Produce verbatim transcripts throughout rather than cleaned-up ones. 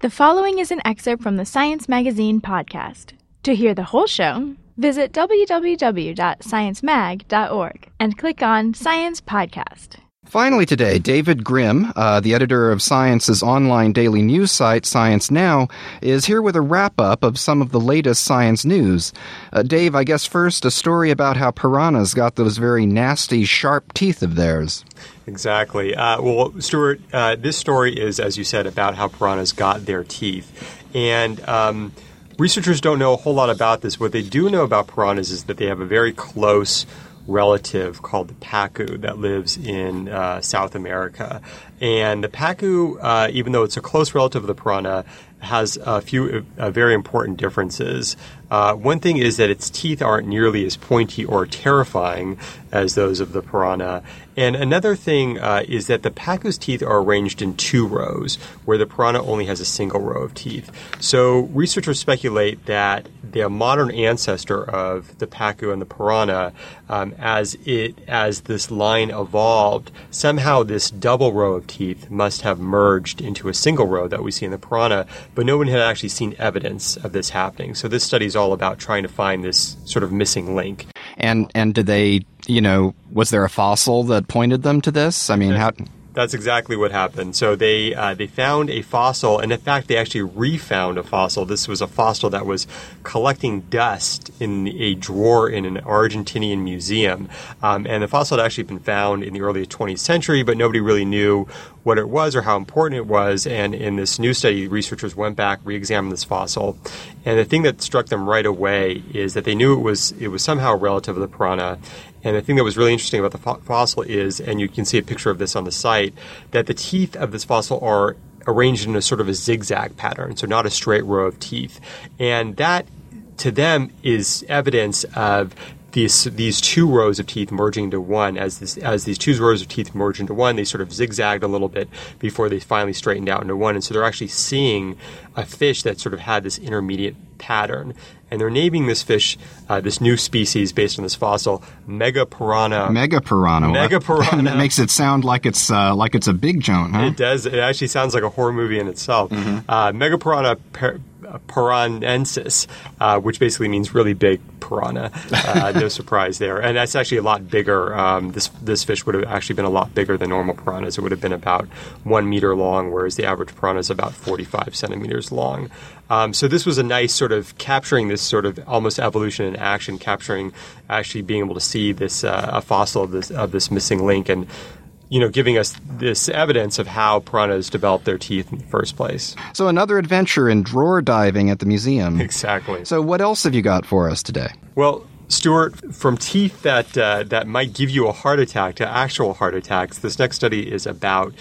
The following is an excerpt from the Science Magazine podcast. To hear the whole show, visit w w w dot science mag dot org and click on Science Podcast. Finally today, David Grimm, uh, the editor of Science's online daily news site, Science Now, is here with a wrap-up of some of the latest science news. Uh, Dave, I guess first, a story about how piranhas got those very nasty, sharp teeth of theirs. Exactly. Uh, well, Stuart, uh, this story is, as you said, about how piranhas got their teeth. And um, researchers don't know a whole lot about this. What they do know about piranhas is that they have a very close relative called the pacu that lives in uh, South America. And the pacu, uh, even though it's a close relative of the piranha, has a few uh, very important differences. Uh, one thing is that its teeth aren't nearly as pointy or terrifying as those of the piranha. And another thing uh, is that the pacu's teeth are arranged in two rows, where the piranha only has a single row of teeth. So researchers speculate that the modern ancestor of the pacu and the piranha, um, as it as this line evolved, somehow this double row of teeth must have merged into a single row that we see in the piranha, but no one had actually seen evidence of this happening. So this study is all about trying to find this sort of missing link. And and did they, you know, was there a fossil that pointed them to this? I mean, how... That's exactly what happened. So they uh, they found a fossil, and in fact, they actually refound a fossil. This was a fossil that was collecting dust in a drawer in an Argentinian museum. Um, and the fossil had actually been found in the early twentieth century, but nobody really knew what it was or how important it was. And in this new study, researchers went back, re-examined this fossil. And the thing that struck them right away is that they knew it was it was somehow a relative of the piranha. And the thing that was really interesting about the fo- fossil is, and you can see a picture of this on the site, that the teeth of this fossil are arranged in a sort of a zigzag pattern, so not a straight row of teeth. And that, to them, is evidence of these these two rows of teeth merging into one. As this, as these two rows of teeth merge into one, they sort of zigzagged a little bit before they finally straightened out into one. And so they're actually seeing a fish that sort of had this intermediate pattern. And they're naming this fish, uh, this new species based on this fossil, Megapiranha. Megapiranha. Megapiranha. That makes it sound like it's uh, like it's a big joint, huh? It does. It actually sounds like a horror movie in itself. Mm-hmm. Uh, Megapiranha per- piranensis, uh, which basically means really big piranha. Uh, no surprise there. And that's actually a lot bigger. Um, this this fish would have actually been a lot bigger than normal piranhas. It would have been about one meter long, whereas the average piranha is about forty-five centimeters long. Um, so this was a nice sort of capturing this sort of almost evolution in action, capturing actually being able to see this uh, a fossil of this of this missing link, and you know, giving us this evidence of how piranhas developed their teeth in the first place. So another adventure in drawer diving at the museum. Exactly. So what else have you got for us today? Well, Stuart, from teeth that uh, that might give you a heart attack to actual heart attacks, this next study is about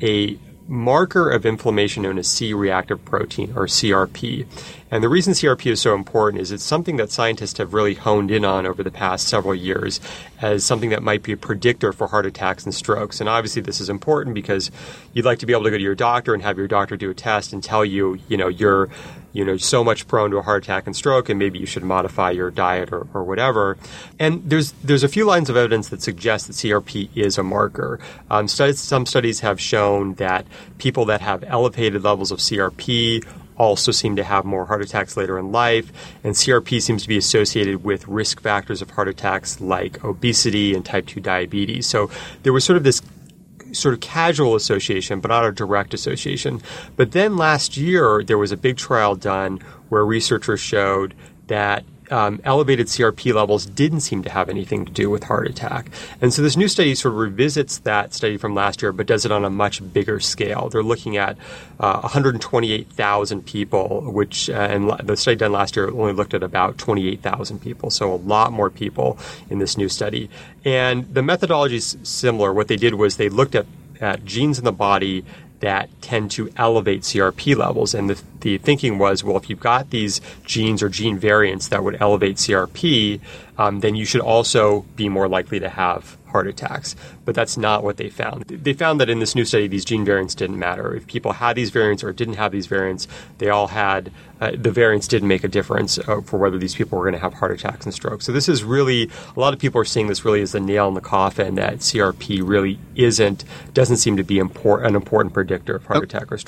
a marker of inflammation known as C-reactive protein, or C R P. And the reason C R P is so important is it's something that scientists have really honed in on over the past several years as something that might be a predictor for heart attacks and strokes. And obviously this is important because you'd like to be able to go to your doctor and have your doctor do a test and tell you, you know, you're you know, so much prone to a heart attack and stroke, and maybe you should modify your diet or, or whatever. And there's there's a few lines of evidence that suggest that C R P is a marker. Um, studies, some studies have shown that people that have elevated levels of C R P also seem to have more heart attacks later in life, and C R P seems to be associated with risk factors of heart attacks like obesity and type two diabetes. So there was sort of this sort of casual association, but not a direct association. But then last year, there was a big trial done where researchers showed that um, elevated C R P levels didn't seem to have anything to do with heart attack. And so this new study sort of revisits that study from last year, but does it on a much bigger scale. They're looking at uh, one hundred twenty-eight thousand people, which, uh, and the study done last year only looked at about twenty-eight thousand people, so a lot more people in this new study. And the methodology is similar. What they did was they looked at, at genes in the body that tend to elevate C R P levels. And the, the thinking was, well, if you've got these genes or gene variants that would elevate C R P, um, then you should also be more likely to have heart attacks. But that's not what they found. They found that in this new study, these gene variants didn't matter. If people had these variants or didn't have these variants, they all had, uh, the variants didn't make a difference uh, for whether these people were going to have heart attacks and strokes. So this is really, a lot of people are seeing this really as the nail in the coffin, that C R P really isn't, doesn't seem to be import, an important predictor of heart attack or stroke.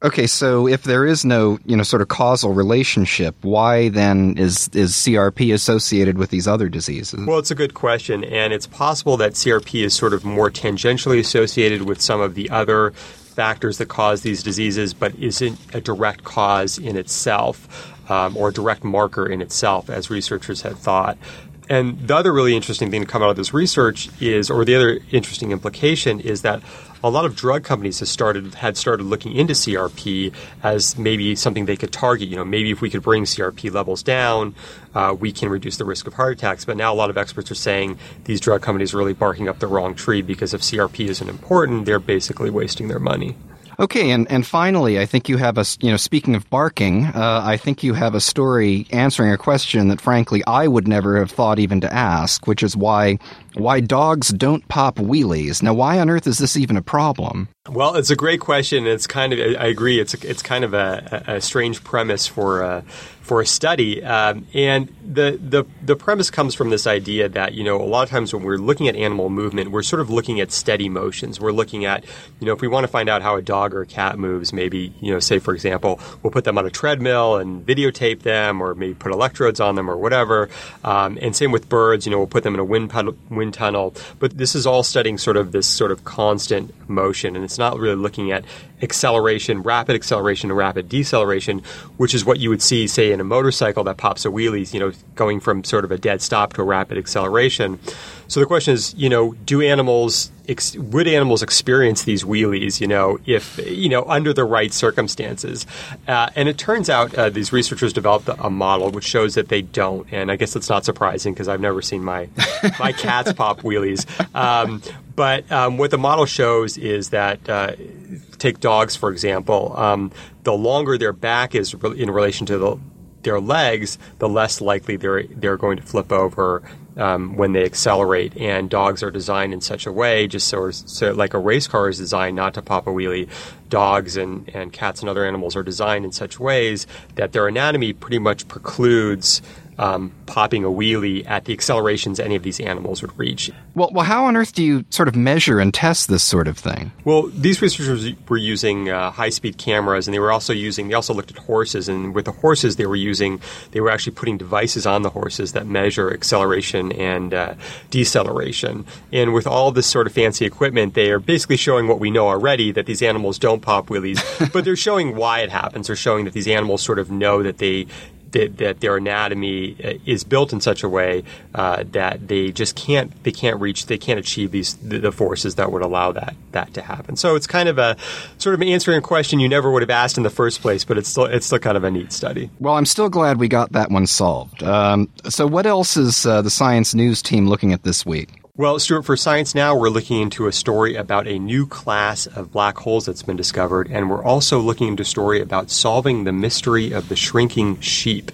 Okay, so if there is no, you know, sort of causal relationship, why then is is C R P associated with these other diseases? Well, it's a good question, and it's possible that C R P is sort of more tangentially associated with some of the other factors that cause these diseases, but isn't a direct cause in itself, um, or a direct marker in itself, as researchers had thought. And the other really interesting thing to come out of this research is, or the other interesting implication is that a lot of drug companies have started had started looking into C R P as maybe something they could target. You know, maybe if we could bring C R P levels down, uh, we can reduce the risk of heart attacks. But now a lot of experts are saying these drug companies are really barking up the wrong tree, because if C R P isn't important, they're basically wasting their money. Okay, and, and finally, I think you have a, you know, speaking of barking, uh, I think you have a story answering a question that, frankly, I would never have thought even to ask, which is why why dogs don't pop wheelies. Now, why on earth is this even a problem? Well, it's a great question. It's kind of, I agree, it's a, it's kind of a, a strange premise for a, for a study. Um, and the, the the premise comes from this idea that, you know, a lot of times when we're looking at animal movement, we're sort of looking at steady motions. We're looking at, you know, if we want to find out how a dog or a cat moves, maybe, you know, say, for example, we'll put them on a treadmill and videotape them, or maybe put electrodes on them or whatever. Um, and same with birds, you know, we'll put them in a wind, pud- wind tunnel. But this is all studying sort of this sort of constant motion, and it's not really looking at acceleration, rapid acceleration and rapid deceleration, which is what you would see, say, in a motorcycle that pops a wheelies, you know, going from sort of a dead stop to a rapid acceleration. So the question is, you know, do animals, ex- would animals experience these wheelies, you know, if, you know, under the right circumstances? Uh, and it turns out uh, these researchers developed a model which shows that they don't. And I guess that's not surprising, because I've never seen my my cats pop wheelies. Um, but um, what the model shows is that, uh, take dogs, for example, um, the longer their back is re- in relation to the their legs, the less likely they're they're going to flip over um, when they accelerate. And dogs are designed in such a way, just so, so like a race car is designed not to pop a wheelie, dogs and, and cats and other animals are designed in such ways that their anatomy pretty much precludes Um, popping a wheelie at the accelerations any of these animals would reach. Well, well, how on earth do you sort of measure and test this sort of thing? Well, these researchers were using uh, high-speed cameras, and they were also using, they also looked at horses, and with the horses they were using, they were actually putting devices on the horses that measure acceleration and uh, deceleration. And with all this sort of fancy equipment, they are basically showing what we know already, that these animals don't pop wheelies, but they're showing why it happens. They're showing that these animals sort of know that they That, that their anatomy is built in such a way uh, that they just can't they can't reach they can't achieve these the, the forces that would allow that that to happen. So it's kind of a sort of answering a question you never would have asked in the first place, but it's still it's still kind of a neat study. Well, I'm still glad we got that one solved. Um, so what else is uh, the Science News team looking at this week? Well, Stuart, for Science Now, we're looking into a story about a new class of black holes that's been discovered, and we're also looking into a story about solving the mystery of the shrinking sheep.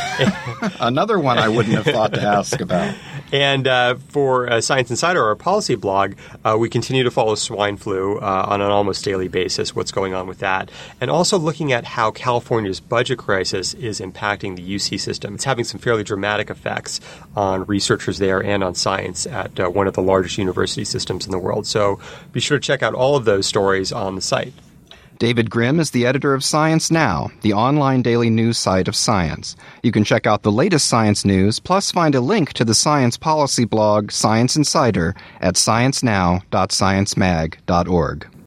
Another one I wouldn't have thought to ask about. And uh, for uh, Science Insider, our policy blog, uh, we continue to follow swine flu uh, on an almost daily basis, what's going on with that, and also looking at how California's budget crisis is impacting the U C system. It's having some fairly dramatic effects on researchers there and on science at uh, one of the largest university systems in the world. So be sure to check out all of those stories on the site. David Grimm is the editor of Science Now, the online daily news site of science. You can check out the latest science news, plus find a link to the science policy blog Science Insider at sciencenow dot science mag dot org.